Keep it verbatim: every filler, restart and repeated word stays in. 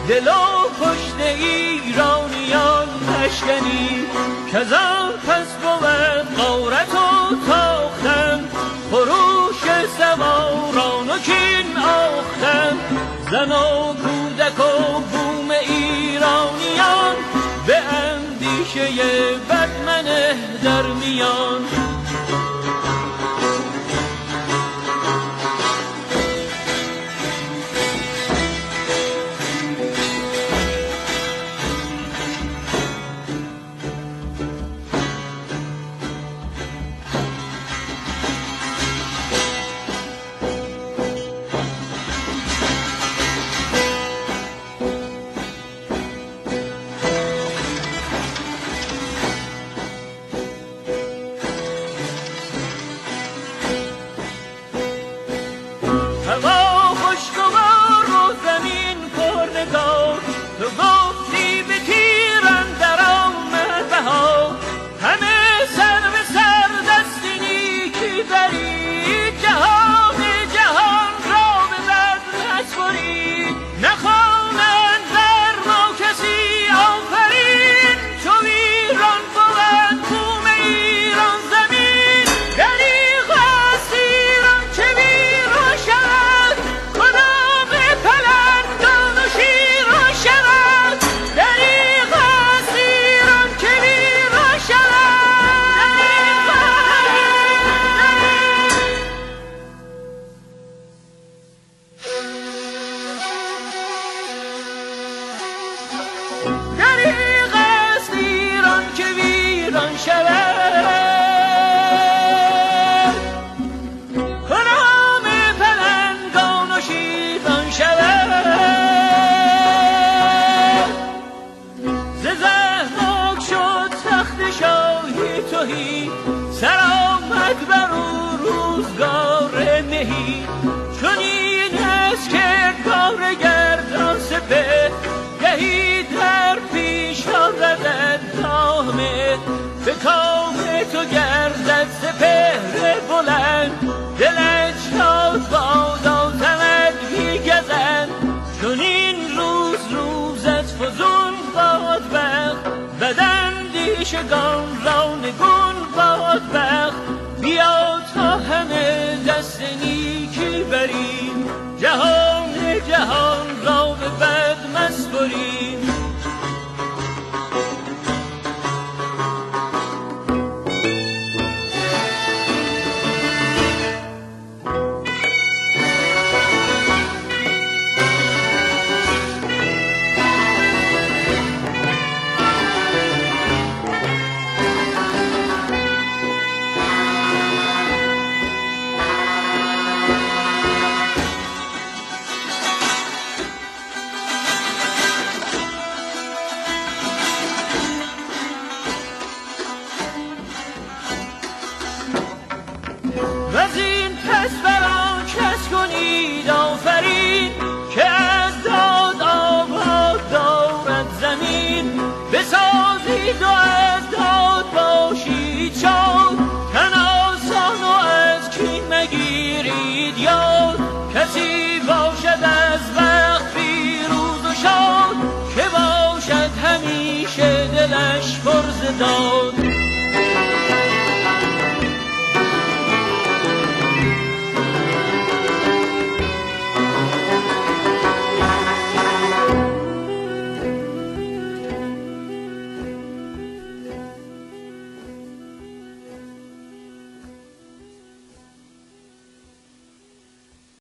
دل و پشت ایرانیان نشکنی، که زن پس بود غارت و تاختن، خروش سواران و کین آختن. زن و کودک و بوم ایرانیان، به اندیشه بد منه در میان. به کام تو گردد سپهر بلند، دلش شاد باد آتمت بیگزند. چون این روز روزت فزون باد بخت، بداندیشگان را نگون باد بخت. بیا تا همه دست نیکی بریم، جهان جهان را به بد مسپریم. بسازید و از داد باشید شاد، تن آسان و از کین مگیرید یاد. کسی باشد از وقت پیروز و شاد، که باشد همیشه دلش پر ز داد.